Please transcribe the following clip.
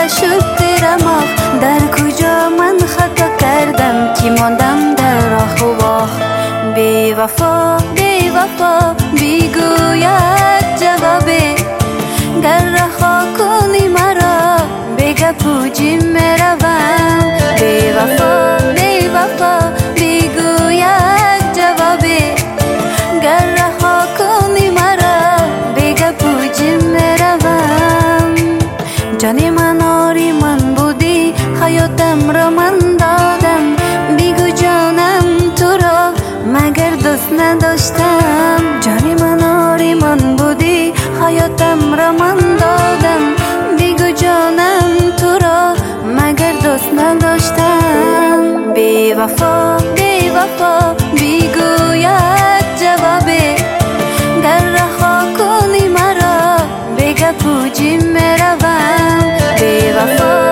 نشد رماق. در کجا من خطا کردم که ماندم در راه و راه. بی وفا بی وفا بیگوید جوابی. گر رها کنی مرا به گپ و جیم میروم. بی وفا بی وفا بیگوید جوابی. گر رها کنی مرا به گپ و جیم میروم. جان من آری من بودی حیاتم را من دادم. بیگو جانم تو را مگر دوست نداشتم. جان من آری من بودی حیاتم را من دادم. بیگو جانم تو را مگر دوست نداشتم. بی وفا بی وفا بیگوید جوابی. گر رها کنی مرا به گپ و جیم میروم. بی وفا